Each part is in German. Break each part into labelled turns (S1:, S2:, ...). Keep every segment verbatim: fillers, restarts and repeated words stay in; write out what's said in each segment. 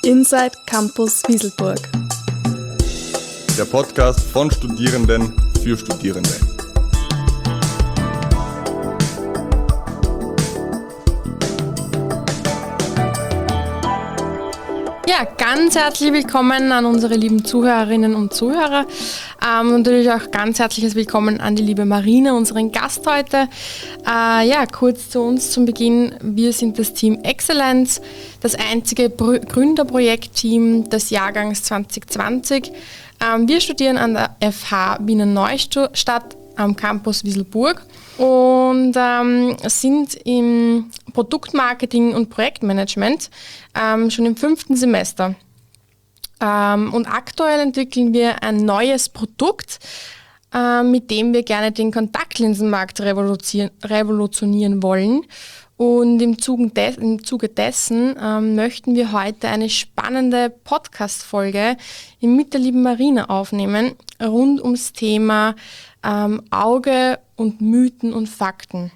S1: Inside Campus Wieselburg.
S2: Der Podcast von Studierenden für Studierende.
S3: Ja, ganz herzlich willkommen an unsere lieben Zuhörerinnen und Zuhörer. Ähm, und natürlich auch ganz herzliches Willkommen an die liebe Marina, unseren Gast heute. Äh, ja, kurz zu uns zum Beginn. Wir sind das Team Excellence, das einzige Br- Gründerprojektteam des Jahrgangs zwanzig zwanzig. Ähm, wir studieren an der F H Wiener Neustadt am Campus Wieselburg und ähm, sind im Produktmarketing und Projektmanagement ähm, schon im fünften Semester. Ähm, und aktuell entwickeln wir ein neues Produkt, äh, mit dem wir gerne den Kontaktlinsenmarkt revolutionieren, revolutionieren wollen. Und im Zuge, de- im Zuge dessen ähm, möchten wir heute eine spannende Podcast-Folge mit der lieben Marina aufnehmen, rund ums Thema ähm, Auge und Mythen und Fakten.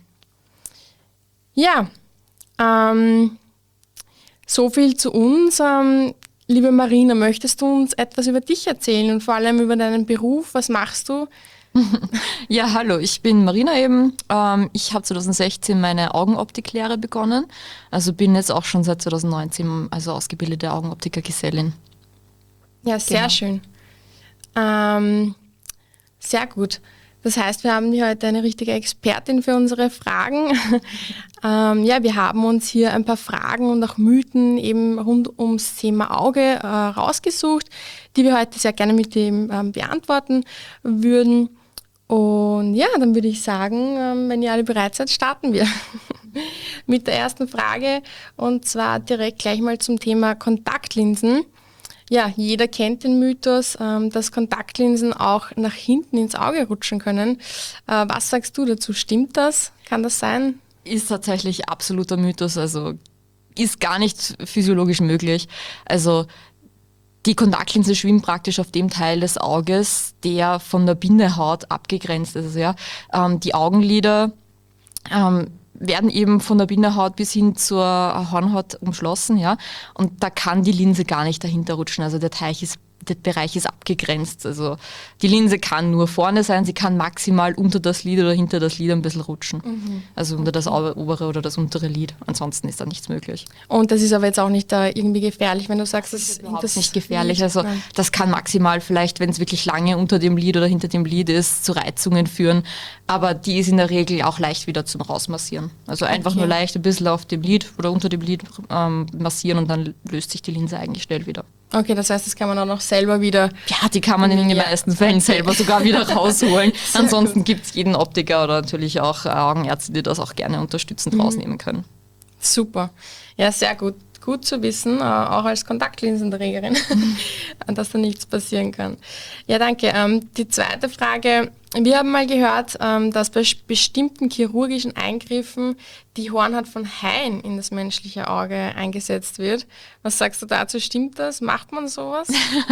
S3: Ja, ähm, so viel zu uns. Ähm, liebe Marina, möchtest du uns etwas über dich erzählen und vor allem über deinen Beruf? Was machst du?
S4: Ja, hallo, ich bin Marina eben. Ähm, ich habe zwanzig sechzehn meine Augenoptiklehre begonnen. Also bin jetzt auch schon seit zwanzig neunzehn also ausgebildete Augenoptiker-Gesellin.
S3: Ja, sehr
S4: Genau.
S3: schön. Ähm, sehr gut. Das heißt, wir haben hier heute eine richtige Expertin für unsere Fragen. ähm, ja, wir haben uns hier ein paar Fragen und auch Mythen eben rund ums Thema Auge äh, rausgesucht, die wir heute sehr gerne mit dem ähm, beantworten würden. Und ja, dann würde ich sagen, ähm, wenn ihr alle bereit seid, starten wir mit der ersten Frage und zwar direkt gleich mal zum Thema Kontaktlinsen. Ja, jeder kennt den Mythos, ähm, dass Kontaktlinsen auch nach hinten ins Auge rutschen können. Äh, was sagst du dazu? Stimmt das? Kann das sein?
S4: Ist tatsächlich absoluter Mythos, also ist gar nicht physiologisch möglich. Also die Kontaktlinse schwimmt praktisch auf dem Teil des Auges, der von der Bindehaut abgegrenzt ist. Also, ja, ähm, die Augenlider ähm, werden eben von der Bindehaut bis hin zur Hornhaut umschlossen, ja, und da kann die Linse gar nicht dahinter rutschen. Also der Teich ist Der Bereich ist abgegrenzt. Also die Linse kann nur vorne sein, sie kann maximal unter das Lid oder hinter das Lid ein bisschen rutschen. Mhm. Also unter das obere oder das untere Lid. Ansonsten ist da nichts möglich.
S3: Und das ist aber jetzt auch nicht da irgendwie gefährlich, wenn du sagst,
S4: Das
S3: das
S4: ist überhaupt
S3: das
S4: nicht gefährlich.
S3: Lid-
S4: Also
S3: Nein.
S4: das kann maximal vielleicht, wenn es wirklich lange unter dem Lid oder hinter dem Lid ist, zu Reizungen führen. Aber die ist in der Regel auch leicht wieder zum Rausmassieren. Also einfach
S3: Okay.
S4: nur leicht ein bisschen auf dem Lid oder unter dem Lid ähm, massieren und dann löst sich die Linse eigentlich schnell wieder.
S3: Okay, das heißt, das kann man auch noch selber wieder...
S4: Ja, die kann man in den
S3: Ja.
S4: meisten Fällen selber sogar wieder rausholen.
S3: Sehr
S4: Ansonsten gibt es jeden Optiker oder natürlich auch äh, Augenärzte, die das auch gerne unterstützend
S3: Mhm.
S4: rausnehmen können.
S3: Super. Ja, sehr gut. Gut zu wissen, äh, auch als Kontaktlinsenträgerin, dass da nichts passieren kann. Ja, danke. Ähm, die zweite Frage. Wir haben mal gehört, ähm, dass bei bestimmten chirurgischen Eingriffen die Hornhaut von Haien in das menschliche Auge eingesetzt wird. Was sagst du dazu? Stimmt das? Macht man sowas?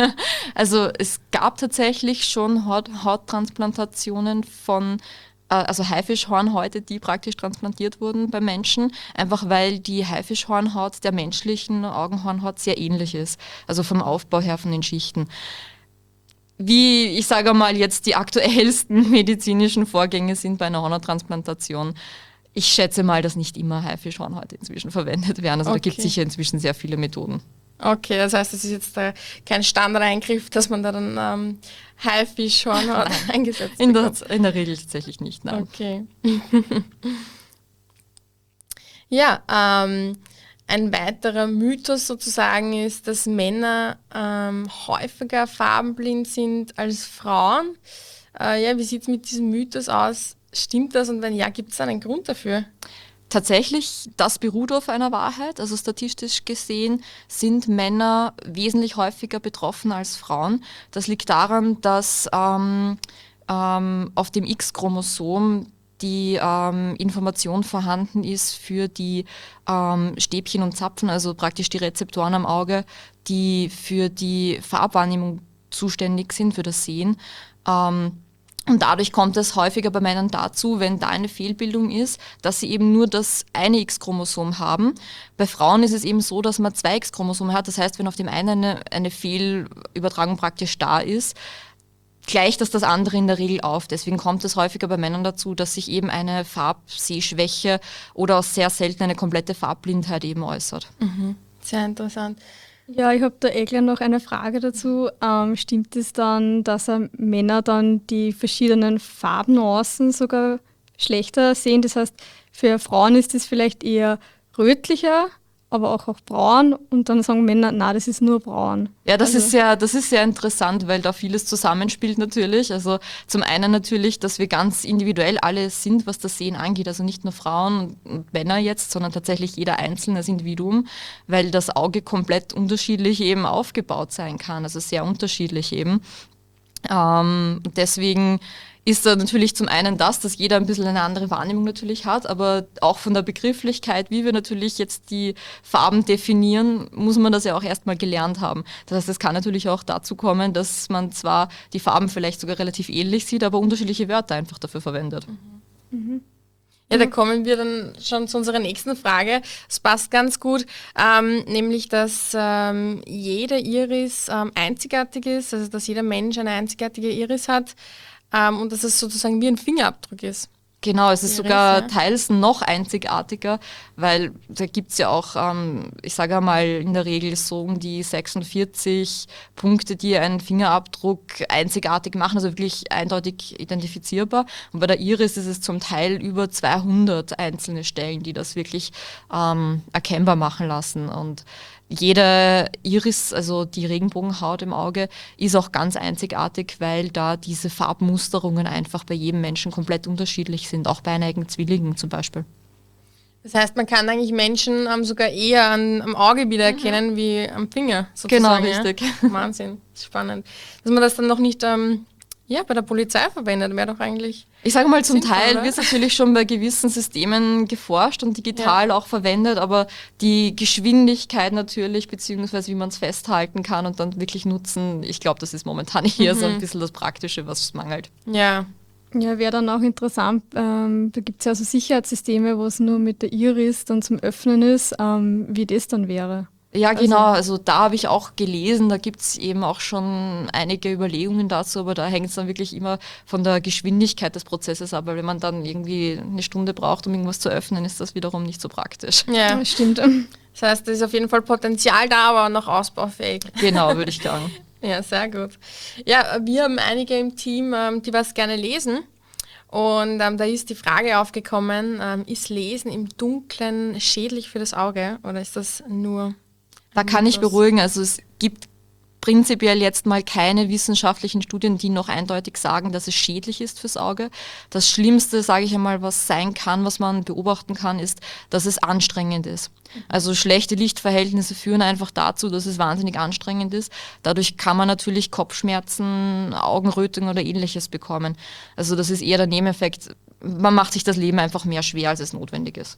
S4: Also es gab tatsächlich schon Haut Hauttransplantationen von also Haifischhornhäute, die praktisch transplantiert wurden bei Menschen, einfach weil die Haifischhornhaut der menschlichen Augenhornhaut sehr ähnlich ist, also vom Aufbau her von den Schichten. Wie, ich sage mal, jetzt die aktuellsten medizinischen Vorgänge sind bei einer Hornontransplantation. Ich schätze mal, dass nicht immer Haifischhornhäute inzwischen verwendet werden. Also
S3: Okay.
S4: da gibt es sicher inzwischen sehr viele Methoden.
S3: Okay, das heißt, das ist jetzt äh, kein Standardeingriff, dass man da dann ähm, Haifischhornhaut eingesetzt
S4: In der,
S3: bekommt.
S4: in der Regel tatsächlich nicht, nein.
S3: Okay. Ja, ähm, ein weiterer Mythos sozusagen ist, dass Männer ähm, häufiger farbenblind sind als Frauen. Äh, ja, wie sieht es mit diesem Mythos aus? Stimmt das? Und wenn ja, gibt es einen Grund dafür?
S4: Tatsächlich, das beruht auf einer Wahrheit. Also statistisch gesehen sind Männer wesentlich häufiger betroffen als Frauen. Das liegt daran, dass ähm, ähm, auf dem X-Chromosom die ähm, Information vorhanden ist für die ähm, Stäbchen und Zapfen, also praktisch die Rezeptoren am Auge, die für die Farbwahrnehmung zuständig sind, für das Sehen. Ähm, Und dadurch kommt es häufiger bei Männern dazu, wenn da eine Fehlbildung ist, dass sie eben nur das eine X-Chromosom haben. Bei Frauen ist es eben so, dass man zwei X-Chromosome hat. Das heißt, wenn auf dem einen eine, eine Fehlübertragung praktisch da ist, gleicht das das andere in der Regel auf. Deswegen kommt es häufiger bei Männern dazu, dass sich eben eine Farbsehschwäche oder auch sehr selten eine komplette Farbblindheit eben äußert.
S3: Mhm. Sehr interessant.
S1: Ja, ich habe da eh gleich noch eine Frage dazu. Ähm, stimmt es dann, dass äh, Männer dann die verschiedenen Farbnuancen sogar schlechter sehen? Das heißt, für Frauen ist es vielleicht eher rötlicher, aber auch, auch braun und dann sagen Männer, na, das ist nur braun.
S4: Ja, das,
S1: Also-
S4: ist sehr, das ist sehr interessant, weil da vieles zusammenspielt natürlich. Also zum einen natürlich, dass wir ganz individuell alle sind, was das Sehen angeht. Also nicht nur Frauen und Männer jetzt, sondern tatsächlich jeder einzelne als Individuum, weil das Auge komplett unterschiedlich eben aufgebaut sein kann. Also sehr unterschiedlich eben. Ähm, deswegen ist da natürlich zum einen das, dass jeder ein bisschen eine andere Wahrnehmung natürlich hat, aber auch von der Begrifflichkeit, wie wir natürlich jetzt die Farben definieren, muss man das ja auch erstmal gelernt haben. Das heißt, es kann natürlich auch dazu kommen, dass man zwar die Farben vielleicht sogar relativ ähnlich sieht, aber unterschiedliche Wörter einfach dafür verwendet.
S3: Ja, da kommen wir dann schon zu unserer nächsten Frage. Es passt ganz gut, ähm, nämlich, dass ähm, jede Iris ähm, einzigartig ist, also dass jeder Mensch eine einzigartige Iris hat ähm, und dass es sozusagen wie ein Fingerabdruck ist.
S4: Genau, es ist
S3: Iris,
S4: sogar
S3: ja.
S4: teils noch einzigartiger, weil da gibt's ja auch, ähm, ich sage mal, in der Regel so um die sechsundvierzig Punkte, die einen Fingerabdruck einzigartig machen, also wirklich eindeutig identifizierbar. Und bei der Iris ist es zum Teil über zweihundert einzelne Stellen, die das wirklich ähm, erkennbar machen lassen. Und jede Iris, also die Regenbogenhaut im Auge, ist auch ganz einzigartig, weil da diese Farbmusterungen einfach bei jedem Menschen komplett unterschiedlich sind, auch bei einigen Zwillingen zum Beispiel.
S3: Das heißt, man kann eigentlich Menschen ähm, sogar eher an, am Auge wiedererkennen wie am Finger.
S4: Genau,
S3: Sozusagen,
S4: richtig.
S3: Ja? Wahnsinn, spannend. Dass man das dann noch nicht ähm, ja, bei der Polizei verwendet, wäre doch eigentlich...
S4: Ich sage mal, zum
S3: Sinnvoll,
S4: Teil
S3: oder?
S4: wird natürlich schon bei gewissen Systemen geforscht und digital auch verwendet, aber die Geschwindigkeit natürlich, beziehungsweise wie man es festhalten kann und dann wirklich nutzen, ich glaube, das ist momentan eher so ein bisschen das Praktische, was es mangelt.
S3: Ja,
S1: Ja, wäre dann auch interessant, ähm, da gibt es ja also Sicherheitssysteme, wo es nur mit der Iris dann zum Öffnen ist, ähm, wie das dann wäre.
S4: Ja, genau. Also da habe ich auch gelesen, da gibt es eben auch schon einige Überlegungen dazu, aber da hängt es dann wirklich immer von der Geschwindigkeit des Prozesses ab, weil wenn man dann irgendwie eine Stunde braucht, um irgendwas zu öffnen, ist das wiederum nicht so praktisch.
S3: ja.
S1: Ja, stimmt.
S3: Das heißt, da ist auf jeden Fall Potenzial da, aber noch ausbaufähig.
S4: Genau, würde ich sagen.
S3: Ja, sehr gut. Ja, wir haben einige im Team, ähm, die was gerne lesen. Und ähm, da ist die Frage aufgekommen, ähm, ist Lesen im Dunkeln schädlich für das Auge oder ist das nur...
S4: Da kann ich beruhigen, also es gibt prinzipiell jetzt mal keine wissenschaftlichen Studien, die noch eindeutig sagen, dass es schädlich ist fürs Auge. Das Schlimmste, sage ich einmal, was sein kann, was man beobachten kann, ist, dass es anstrengend ist. Also schlechte Lichtverhältnisse führen einfach dazu, dass es wahnsinnig anstrengend ist. Dadurch kann man natürlich Kopfschmerzen, Augenrötung oder ähnliches bekommen. Also das ist eher der Nebeneffekt. Man macht sich das Leben einfach mehr schwer, als es notwendig ist.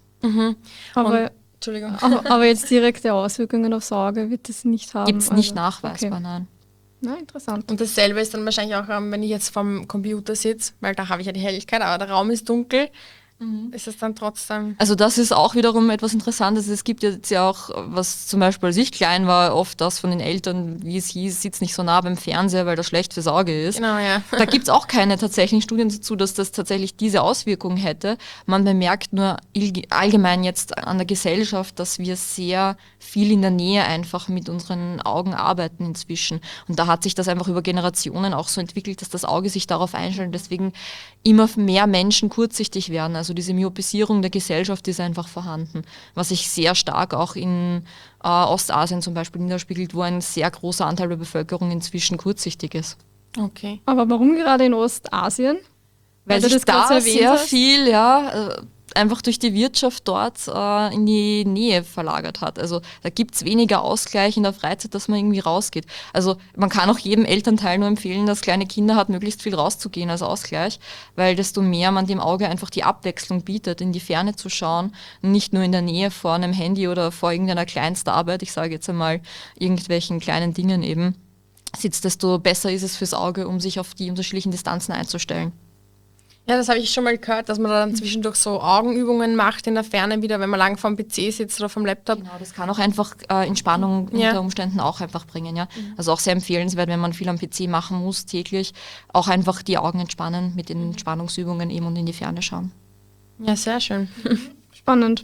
S1: Aber,
S3: Entschuldigung.
S1: aber, aber jetzt direkte Auswirkungen aufs Auge wird es nicht haben.
S4: Gibt es nicht
S1: also,
S4: nachweisbar,
S1: okay.
S4: nein.
S1: Na, interessant.
S3: Und dasselbe ist dann wahrscheinlich auch, ähm, wenn ich jetzt vorm Computer sitze, weil da habe ich ja die Helligkeit, aber der Raum ist dunkel, ist es dann trotzdem...
S4: Also das ist auch wiederum etwas Interessantes. Es gibt jetzt ja auch, was zum Beispiel als ich klein war, oft das von den Eltern, wie es hieß, sitzt nicht so nah beim Fernseher, weil das schlecht fürs Auge ist.
S3: Genau, ja.
S4: Da gibt es auch keine tatsächlichen Studien dazu, dass das tatsächlich diese Auswirkungen hätte. Man bemerkt nur ilge- allgemein jetzt an der Gesellschaft, dass wir sehr viel in der Nähe einfach mit unseren Augen arbeiten inzwischen. Und da hat sich das einfach über Generationen auch so entwickelt, dass das Auge sich darauf einstellt. Deswegen immer mehr Menschen kurzsichtig werden. Also diese Myopisierung der Gesellschaft ist einfach vorhanden, was sich sehr stark auch in äh, Ostasien zum Beispiel niederspiegelt, wo ein sehr großer Anteil der Bevölkerung inzwischen kurzsichtig ist.
S3: Okay.
S1: Aber warum gerade in Ostasien?
S4: Weil
S1: du
S4: sich
S1: das gerade
S4: da
S1: so erwähnt
S4: sehr
S1: hast?
S4: viel, ja, äh, einfach durch die Wirtschaft dort äh, in die Nähe verlagert hat. Also da gibt es weniger Ausgleich in der Freizeit, dass man irgendwie rausgeht. Also man kann auch jedem Elternteil nur empfehlen, dass kleine Kinder hat, möglichst viel rauszugehen als Ausgleich, weil desto mehr man dem Auge einfach die Abwechslung bietet, in die Ferne zu schauen, nicht nur in der Nähe vor einem Handy oder vor irgendeiner Kleinstarbeit, ich sage jetzt einmal irgendwelchen kleinen Dingen eben, sitzt, desto besser ist es fürs Auge, um sich auf die unterschiedlichen Distanzen einzustellen.
S3: Ja, das habe ich schon mal gehört, dass man dann zwischendurch so Augenübungen macht in der Ferne wieder, wenn man lang vom P C sitzt oder vom Laptop.
S4: Genau, das kann auch einfach äh, Entspannung
S3: Ja.
S4: unter Umständen auch einfach bringen. Ja? Also auch sehr empfehlenswert, wenn man viel am P C machen muss täglich, auch einfach die Augen entspannen mit den Entspannungsübungen eben und in die Ferne schauen.
S3: Ja, sehr schön.
S1: Spannend.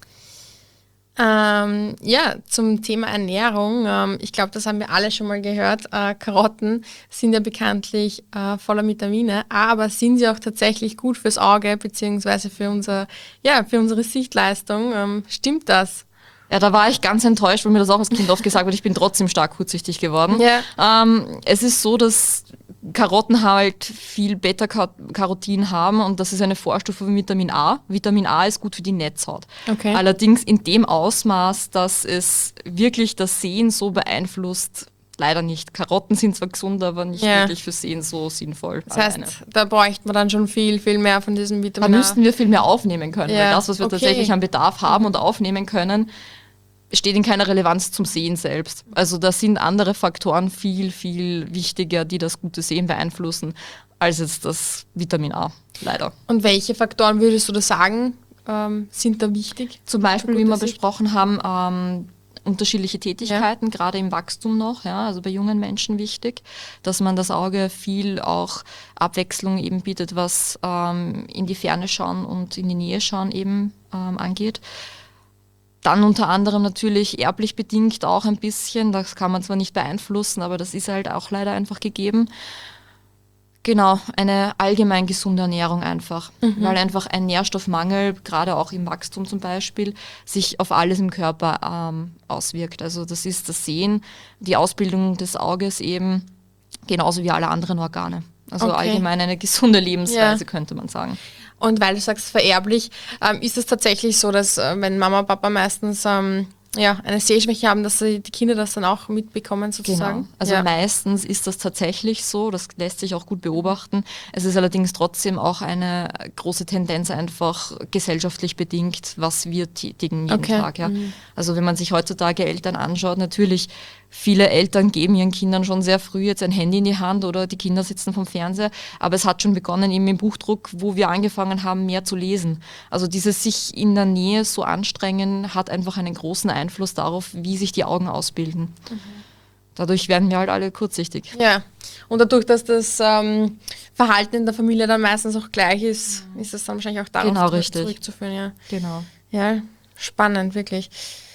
S3: Ähm, ja, zum Thema Ernährung. Ähm, ich glaube, das haben wir alle schon mal gehört. Äh, Karotten sind ja bekanntlich äh, voller Vitamine, aber sind sie auch tatsächlich gut fürs Auge beziehungsweise für, unser, ja, für unsere Sichtleistung? Ähm, stimmt das?
S4: Ja, da war ich ganz enttäuscht, weil mir das auch als Kind oft gesagt wird, ich bin trotzdem stark kurzsichtig geworden.
S3: Ja.
S4: Ähm, es ist so, dass Karotten halt viel Beta-Carotin haben und das ist eine Vorstufe von Vitamin A. Vitamin A ist gut für die Netzhaut.
S3: Okay.
S4: Allerdings in dem Ausmaß, dass es wirklich das Sehen so beeinflusst, leider nicht. Karotten sind zwar gesund, aber nicht
S3: Ja.
S4: wirklich für Sehen so sinnvoll.
S3: Das
S4: alleine.
S3: heißt, da bräuchte man dann schon viel, viel mehr von diesem
S4: Da
S3: Vitamin A.
S4: müssten wir viel mehr aufnehmen können,
S3: Ja,
S4: weil das, was wir
S3: okay.
S4: tatsächlich an Bedarf haben und aufnehmen können, steht in keiner Relevanz zum Sehen selbst. Also da sind andere Faktoren viel, viel wichtiger, die das gute Sehen beeinflussen, als jetzt das Vitamin A, leider.
S3: Und welche Faktoren würdest du da sagen, ähm, sind da wichtig?
S4: Zum Beispiel, wie
S3: gute
S4: wir
S3: Sicht.
S4: besprochen haben, ähm, unterschiedliche Tätigkeiten, gerade im Wachstum noch, ja, also bei jungen Menschen wichtig, dass man das Auge viel auch Abwechslung eben bietet, was ähm, in die Ferne schauen und in die Nähe schauen eben ähm, angeht. Dann unter anderem natürlich erblich bedingt auch ein bisschen, das kann man zwar nicht beeinflussen, aber das ist halt auch leider einfach gegeben. Genau, eine allgemein gesunde Ernährung einfach, weil einfach ein Nährstoffmangel, gerade auch im Wachstum zum Beispiel, sich auf alles im Körper ähm, auswirkt. Also das ist das Sehen, die Ausbildung des Auges eben, genauso wie alle anderen Organe. Also
S3: Okay.
S4: allgemein eine gesunde Lebensweise,
S3: Ja.
S4: könnte man sagen.
S3: Und weil du sagst vererblich, ähm, ist es tatsächlich so, dass äh, wenn Mama und Papa meistens ähm, ja, eine Sehschwäche haben, dass sie die Kinder das dann auch mitbekommen sozusagen?
S4: Genau. Also
S3: ja.
S4: meistens ist das tatsächlich so, das lässt sich auch gut beobachten. Es ist allerdings trotzdem auch eine große Tendenz einfach gesellschaftlich bedingt, was wir tätigen jeden
S3: Okay.
S4: Tag. Ja. Also wenn man sich heutzutage Eltern anschaut, natürlich viele Eltern geben ihren Kindern schon sehr früh jetzt ein Handy in die Hand oder die Kinder sitzen vom Fernseher, aber es hat schon begonnen eben im Buchdruck, wo wir angefangen haben, mehr zu lesen. Also dieses sich in der Nähe so anstrengen, hat einfach einen großen Einfluss darauf, wie sich die Augen ausbilden. Dadurch werden wir halt alle kurzsichtig.
S3: Ja, und dadurch, dass das ähm, Verhalten in der Familie dann meistens auch gleich ist, ist das dann wahrscheinlich auch darauf
S4: Genau,
S3: zurück-
S4: richtig.
S3: zurückzuführen. Ja.
S4: Genau.
S3: Ja, spannend, wirklich.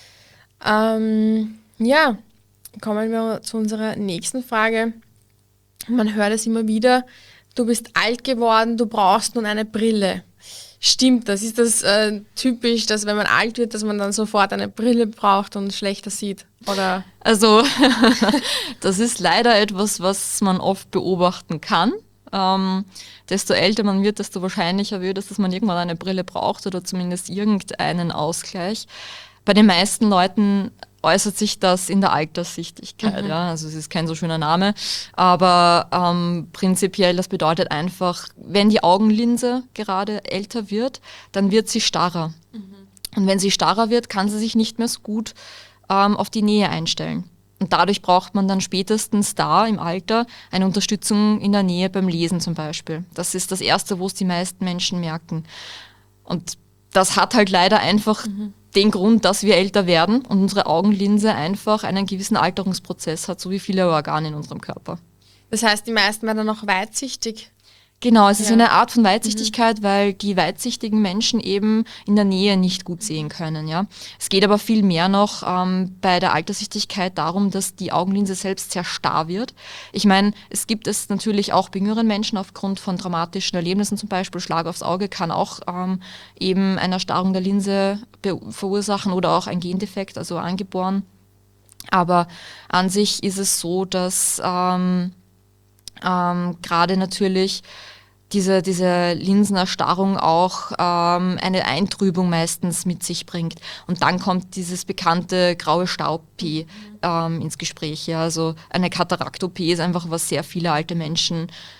S3: Ähm, ja, kommen wir zu unserer nächsten Frage. Man hört es immer wieder, du bist alt geworden, du brauchst nun eine Brille. Stimmt das? Ist das äh, typisch, dass wenn man alt wird, dass man dann sofort eine Brille braucht und schlechter sieht? Oder?
S4: Also das ist leider etwas, was man oft beobachten kann. Ähm, desto älter man wird, desto wahrscheinlicher wird es, dass man irgendwann eine Brille braucht oder zumindest irgendeinen Ausgleich. Bei den meisten Leuten äußert sich das in der Alterssichtigkeit.
S3: Mhm.
S4: Ja? Also es ist kein so schöner Name, aber ähm, prinzipiell, das bedeutet einfach, wenn die Augenlinse gerade älter wird, dann wird sie starrer.
S3: Mhm.
S4: Und wenn sie starrer wird, kann sie sich nicht mehr so gut ähm, auf die Nähe einstellen. Und dadurch braucht man dann spätestens da im Alter eine Unterstützung in der Nähe beim Lesen zum Beispiel. Das ist das Erste, wo es die meisten Menschen merken. Und das hat halt leider einfach
S3: Mhm.
S4: den Grund, dass wir älter werden und unsere Augenlinse einfach einen gewissen Alterungsprozess hat, so wie viele Organe in unserem Körper.
S3: Das heißt, die meisten werden dann noch weitsichtig.
S4: Genau, es ist
S3: Ja.
S4: eine Art von Weitsichtigkeit, weil die weitsichtigen Menschen eben in der Nähe nicht gut sehen können. Ja? Es geht aber viel mehr noch ähm, bei der Alterssichtigkeit darum, dass die Augenlinse selbst sehr starr wird. Ich meine, es gibt es natürlich auch bei jüngeren Menschen aufgrund von traumatischen Erlebnissen, zum Beispiel Schlag aufs Auge kann auch ähm, eben eine Erstarrung der Linse be- verursachen oder auch ein Gendefekt, also angeboren. Aber an sich ist es so, dass ähm, ähm, gerade natürlich diese, diese Linsenerstarrung auch ähm, eine Eintrübung meistens mit sich bringt. Und dann kommt dieses bekannte graue Star-O P ähm, ins Gespräch. Ja. Also eine Katarakt-O P ist einfach, was sehr viele alte Menschen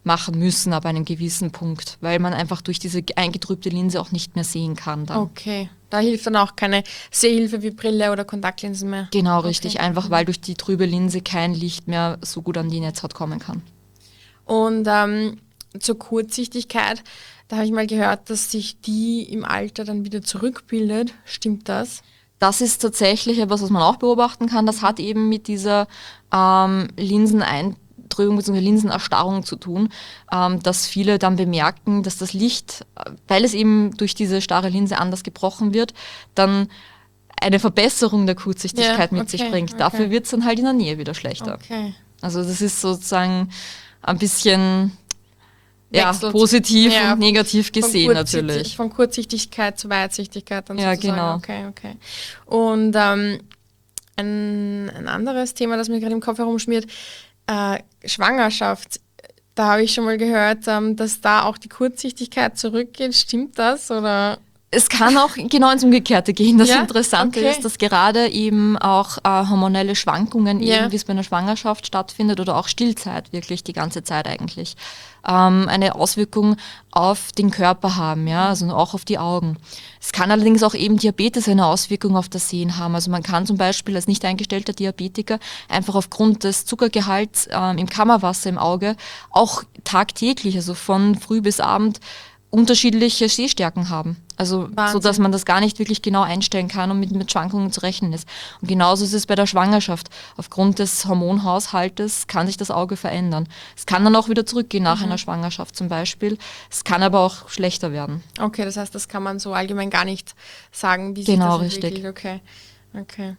S4: machen müssen ab einem gewissen Punkt, weil man einfach durch diese eingetrübte Linse auch nicht mehr sehen kann dann.
S3: Okay, da hilft dann auch keine Sehhilfe wie Brille oder Kontaktlinsen mehr.
S4: Genau,
S3: okay.
S4: richtig. Einfach weil durch die trübe Linse kein Licht mehr so gut an die Netzhaut kommen kann.
S3: Und ähm, zur Kurzsichtigkeit, da habe ich mal gehört, dass sich die im Alter dann wieder zurückbildet. Stimmt das?
S4: Das ist tatsächlich etwas, was man auch beobachten kann. Das hat eben mit dieser ähm, Linseneintrübung bzw. Linsenerstarrung zu tun, ähm, dass viele dann bemerken, dass das Licht, weil es eben durch diese starre Linse anders gebrochen wird, dann eine Verbesserung der Kurzsichtigkeit
S3: Ja,
S4: mit
S3: okay,
S4: sich bringt.
S3: okay.
S4: Dafür wird es dann halt in der Nähe wieder schlechter.
S3: Okay.
S4: Also das ist sozusagen ein bisschen ja,
S3: Wechselt.
S4: positiv
S3: Ja,
S4: und negativ gesehen
S3: von Kurzsichtig-
S4: natürlich.
S3: Von Kurzsichtigkeit zu Weitsichtigkeit dann
S4: Ja,
S3: sozusagen.
S4: genau.
S3: Okay, okay. Und ähm, ein, ein anderes Thema, das mir gerade im Kopf herumschmiert, äh, Schwangerschaft. Da habe ich schon mal gehört, ähm, dass da auch die Kurzsichtigkeit zurückgeht. Stimmt das? Oder?
S4: Es kann auch genau ins Umgekehrte gehen. Das
S3: Ja?
S4: Interessante
S3: Okay.
S4: ist, dass gerade eben auch äh, hormonelle Schwankungen,
S3: Ja.
S4: eben wie es bei einer Schwangerschaft stattfindet oder auch Stillzeit, wirklich die ganze Zeit eigentlich, ähm, eine Auswirkung auf den Körper haben, ja, also auch auf die Augen. Es kann allerdings auch eben Diabetes eine Auswirkung auf das Sehen haben. Also man kann zum Beispiel als nicht eingestellter Diabetiker einfach aufgrund des Zuckergehalts ähm, im Kammerwasser im Auge auch tagtäglich, also von früh bis Abend, unterschiedliche Sehstärken haben. Also
S3: Wahnsinn.
S4: so, dass man das gar nicht wirklich genau einstellen kann und mit, mit Schwankungen zu rechnen ist. Und genauso ist es bei der Schwangerschaft. Aufgrund des Hormonhaushaltes kann sich das Auge verändern. Es kann dann auch wieder zurückgehen nach einer Schwangerschaft zum Beispiel. Es kann aber auch schlechter werden.
S3: Okay, das heißt, das kann man so allgemein gar nicht sagen, wie
S4: Genau,
S3: sich das
S4: richtig.
S3: entwickelt. Okay, okay.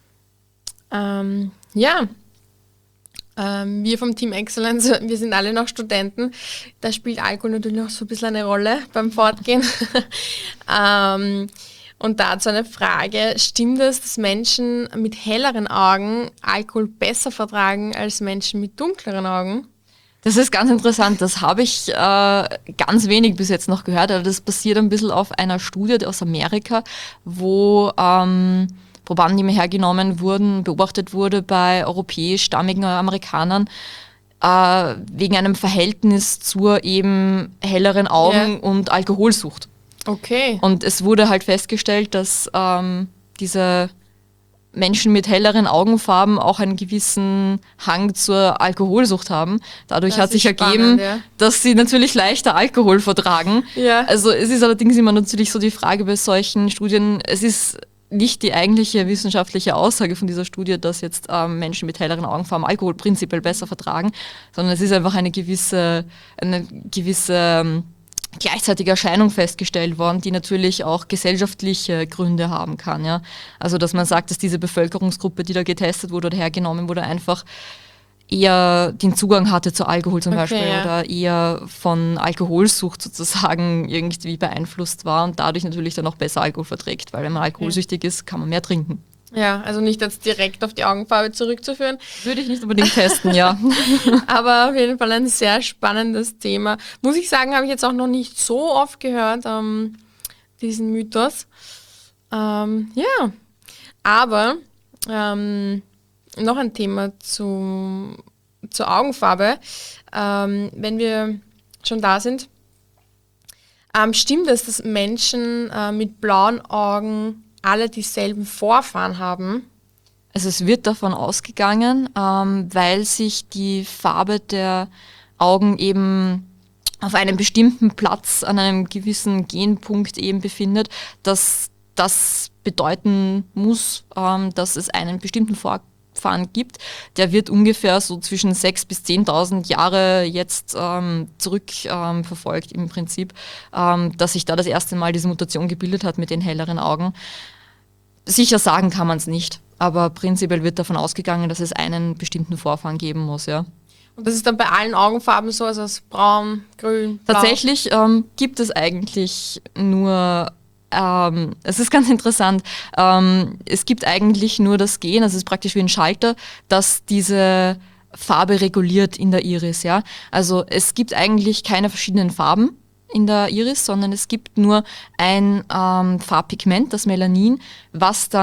S3: Ähm, ja, ähm, wir vom Team Excellence, wir sind alle noch Studenten. Da spielt Alkohol natürlich auch so ein bisschen eine Rolle beim Fortgehen. ähm, und dazu eine Frage, stimmt es, dass Menschen mit helleren Augen Alkohol besser vertragen als Menschen mit dunkleren Augen?
S4: Das ist ganz interessant. Das habe ich äh, ganz wenig bis jetzt noch gehört. Aber das basiert ein bisschen auf einer Studie aus Amerika, wo ähm, Probanden, die mir hergenommen wurden, beobachtet wurde bei europäischstammigen Amerikanern äh, wegen einem Verhältnis zur eben helleren Augen
S3: Ja.
S4: und Alkoholsucht.
S3: Okay.
S4: Und es wurde halt festgestellt, dass ähm, diese Menschen mit helleren Augenfarben auch einen gewissen Hang zur Alkoholsucht haben. Dadurch
S3: Das
S4: hat sich
S3: ist
S4: ergeben,
S3: spannend, ja.
S4: dass sie natürlich leichter Alkohol vertragen.
S3: Ja.
S4: Also es ist allerdings immer natürlich so die Frage bei solchen Studien, es ist nicht die eigentliche wissenschaftliche Aussage von dieser Studie, dass jetzt ähm, Menschen mit helleren Augenfarben Alkohol prinzipiell besser vertragen, sondern es ist einfach eine gewisse, eine gewisse ähm, gleichzeitige Erscheinung festgestellt worden, die natürlich auch gesellschaftliche Gründe haben kann. Ja? Also dass man sagt, dass diese Bevölkerungsgruppe, die da getestet wurde oder hergenommen wurde, einfach eher den Zugang hatte zu Alkohol zum
S3: Okay,
S4: Beispiel
S3: ja.
S4: oder eher von Alkoholsucht sozusagen irgendwie beeinflusst war und dadurch natürlich dann auch besser Alkohol verträgt, weil wenn man alkoholsüchtig ist, kann man mehr trinken.
S3: Ja, also nicht jetzt direkt auf die Augenfarbe zurückzuführen,
S4: Würde ich nicht unbedingt testen, ja.
S3: aber auf jeden Fall ein sehr spannendes Thema. Muss ich sagen, habe ich jetzt auch noch nicht so oft gehört, ähm, diesen Mythos. Ähm, ja, aber ähm, noch ein Thema zu, zur Augenfarbe. Ähm, wenn wir schon da sind, ähm, stimmt es, dass Menschen äh, mit blauen Augen alle dieselben Vorfahren haben?
S4: Also es wird davon ausgegangen, ähm, weil sich die Farbe der Augen eben auf einem bestimmten Platz an einem gewissen Genpunkt eben befindet, dass das bedeuten muss, ähm, dass es einen bestimmten Vorfahren gibt. Der wird ungefähr so zwischen sechstausend bis zehntausend Jahre jetzt ähm, zurück ähm, verfolgt im Prinzip, ähm, dass sich da das erste Mal diese Mutation gebildet hat mit den helleren Augen. Sicher sagen kann man es nicht, aber prinzipiell wird davon ausgegangen, dass es einen bestimmten Vorfahren geben muss, ja.
S3: Und das ist dann bei allen Augenfarben so, also aus braun, grün, blau.
S4: Tatsächlich ähm, gibt es eigentlich nur, ähm, es ist ganz interessant, ähm, es gibt eigentlich nur das Gen, also es ist praktisch wie ein Schalter, das diese Farbe reguliert in der Iris, ja. Also es gibt eigentlich keine verschiedenen Farben in der Iris, sondern es gibt nur ein ähm, Farbpigment, das Melanin, was dann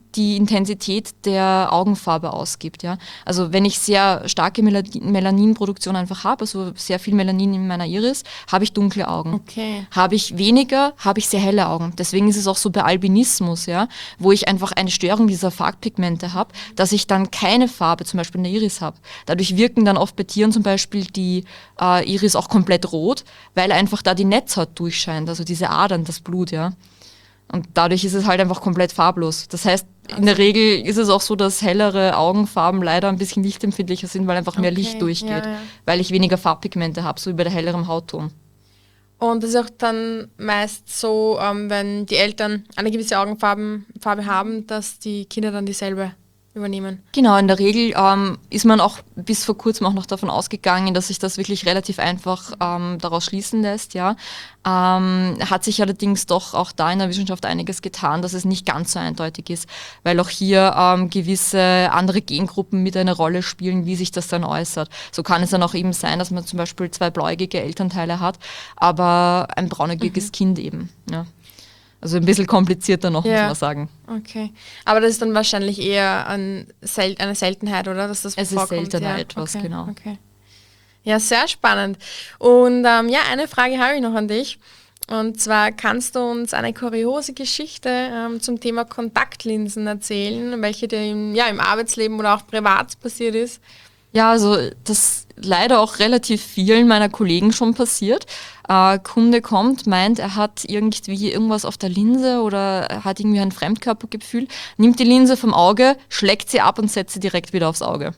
S4: die Intensität der Augenfarbe ausgibt. Ja? Also wenn ich sehr starke Melanin- Melaninproduktion einfach habe, also sehr viel Melanin in meiner Iris, habe ich dunkle Augen.
S3: Okay.
S4: Habe ich weniger, habe ich sehr helle Augen. Deswegen ist es auch so bei Albinismus, ja, wo ich einfach eine Störung dieser Farbpigmente habe, dass ich dann keine Farbe zum Beispiel in der Iris habe. Dadurch wirken dann oft bei Tieren zum Beispiel die äh, Iris auch komplett rot, weil einfach da die Netzhaut durchscheint, also diese Adern, das Blut, ja. Und dadurch ist es halt einfach komplett farblos. Das heißt, in der Regel ist es auch so, dass hellere Augenfarben leider ein bisschen lichtempfindlicher sind, weil einfach mehr
S3: Okay,
S4: Licht durchgeht,
S3: ja, ja.
S4: weil ich weniger Farbpigmente habe, so wie bei der helleren Hautton.
S3: Und das ist auch dann meist so, ähm, wenn die Eltern eine gewisse Augenfarbe Farbe haben, dass die Kinder dann dieselbe übernehmen.
S4: Genau, in der Regel ähm, ist man auch bis vor kurzem auch noch davon ausgegangen, dass sich das wirklich relativ einfach ähm, daraus schließen lässt. Ja. Ähm, hat sich allerdings doch auch da in der Wissenschaft einiges getan, dass es nicht ganz so eindeutig ist, weil auch hier ähm, gewisse andere Gengruppen mit eine Rolle spielen, wie sich das dann äußert. So kann es dann auch eben sein, dass man zum Beispiel zwei bläugige Elternteile hat, aber ein braunäugiges mhm. Kind eben. Ja. Also ein bisschen komplizierter noch,
S3: ja.
S4: muss man sagen.
S3: Okay. Aber das ist dann wahrscheinlich eher ein Sel- eine Seltenheit, oder? Dass das
S4: es
S3: vorkommt.
S4: ist seltener
S3: ja.
S4: etwas,
S3: okay.
S4: genau.
S3: Okay. Ja, sehr spannend. Und ähm, ja, eine Frage habe ich noch an dich. Und zwar kannst du uns eine kuriose Geschichte ähm, zum Thema Kontaktlinsen erzählen, welche dir im, ja, im Arbeitsleben oder auch privat passiert ist?
S4: Ja, also das leider auch relativ vielen meiner Kollegen schon passiert. Äh, Kunde kommt, meint, er hat irgendwie irgendwas auf der Linse oder er hat irgendwie ein Fremdkörpergefühl, nimmt die Linse vom Auge, schlägt sie ab und setzt sie direkt wieder aufs Auge.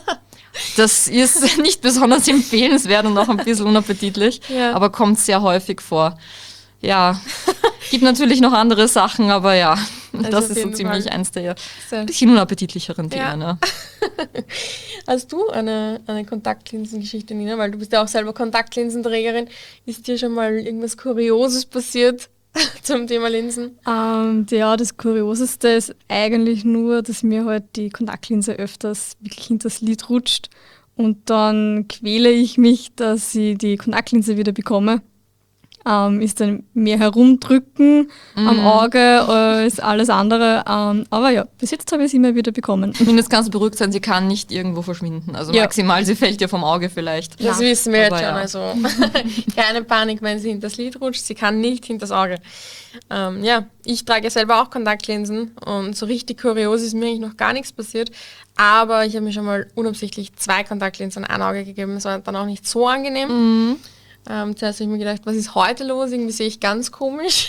S4: Das ist nicht besonders empfehlenswert und auch ein bisschen unappetitlich,
S3: ja.
S4: aber kommt sehr häufig vor. Ja, gibt natürlich noch andere Sachen, aber ja, also das ist so ziemlich Fall. eins der ein bisschen unappetitlicheren Themen. Ja. Ja.
S3: Hast du eine, eine Kontaktlinsengeschichte, Nina? Weil du bist ja auch selber Kontaktlinsenträgerin. Ist dir schon mal irgendwas Kurioses passiert zum Thema Linsen?
S1: Ähm, ja, das Kurioseste ist eigentlich nur, dass mir halt die Kontaktlinse öfters wirklich hinter das Lid rutscht und dann quäle ich mich, dass ich die Kontaktlinse wieder bekomme. Ähm, ist dann mehr herumdrücken mm. am Auge als alles andere. Ähm, aber ja, bis jetzt habe ich sie immer wieder bekommen.
S4: Zumindest kannst du beruhigt sein, sie kann nicht irgendwo verschwinden. Also ja. maximal, sie fällt dir vom Auge vielleicht.
S3: Das ja. wissen wir jetzt schon.
S4: Ja.
S3: Also keine Panik, wenn sie hinter das Lid rutscht. Sie kann nicht hinter das Auge. Ähm, ja, ich trage selber auch Kontaktlinsen und so richtig kurios ist mir eigentlich noch gar nichts passiert. Aber ich habe mir schon mal unabsichtlich zwei Kontaktlinsen an ein Auge gegeben. Das war dann auch nicht so angenehm.
S4: Mm.
S3: Ähm, zuerst habe ich mir gedacht, was ist heute los? Irgendwie sehe ich ganz komisch.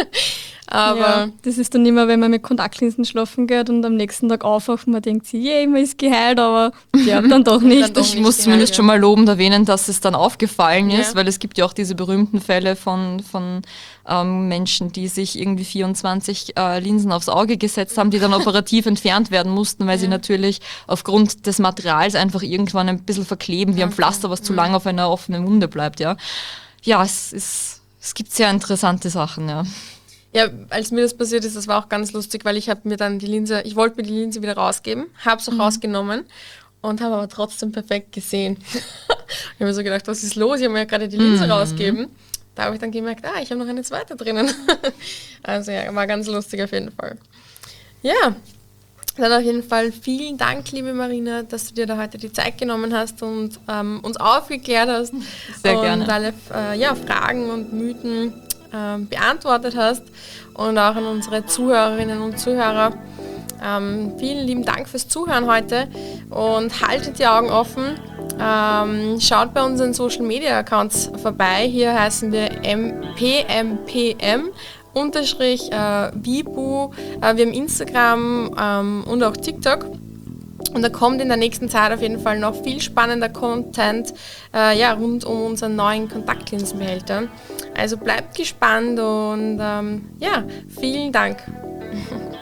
S3: Aber
S1: ja, das ist dann immer, wenn man mit Kontaktlinsen schlafen geht und am nächsten Tag aufwacht und man denkt sich, yeah, man ist geheilt, aber ja, dann doch nicht.
S3: dann doch
S4: ich
S3: nicht
S4: muss
S3: geheilt,
S4: zumindest
S3: ja.
S4: schon mal lobend erwähnen, dass es dann aufgefallen
S3: ja.
S4: ist, weil es gibt ja auch diese berühmten Fälle von, von ähm, Menschen, die sich irgendwie vierundzwanzig äh, Linsen aufs Auge gesetzt haben, die dann operativ entfernt werden mussten, weil ja. sie natürlich aufgrund des Materials einfach irgendwann ein bisschen verkleben, wie okay. ein Pflaster, was zu lange auf einer offenen Wunde bleibt. Ja, ja es, ist, es gibt sehr interessante Sachen, ja.
S3: Ja, als mir das passiert ist, das war auch ganz lustig, weil ich habe mir dann die Linse, ich wollte mir die Linse wieder rausgeben, habe es auch mhm. rausgenommen und habe aber trotzdem perfekt gesehen. Ich habe mir so gedacht, was ist los? Ich habe mir ja gerade die Linse mhm. rausgegeben. Da habe ich dann gemerkt, ah, ich habe noch eine zweite drinnen. Also ja, war ganz lustig auf jeden Fall. Ja, dann auf jeden Fall vielen Dank, liebe Marina, dass du dir da heute die Zeit genommen hast und ähm, uns aufgeklärt hast.
S4: Sehr
S3: und
S4: gerne.
S3: alle äh, ja, Fragen und Mythen ähm, beantwortet hast und auch an unsere Zuhörerinnen und Zuhörer. Ähm, vielen lieben Dank fürs Zuhören heute und haltet die Augen offen. Ähm, schaut bei unseren Social Media Accounts vorbei. Hier heißen wir P M P M unterstrich äh, Bibu. Äh, wir haben Instagram ähm, und auch TikTok. Und da kommt in der nächsten Zeit auf jeden Fall noch viel spannender Content äh, ja, rund um unseren neuen Kontaktlinsenbehälter. Also bleibt gespannt und ähm, ja, vielen Dank.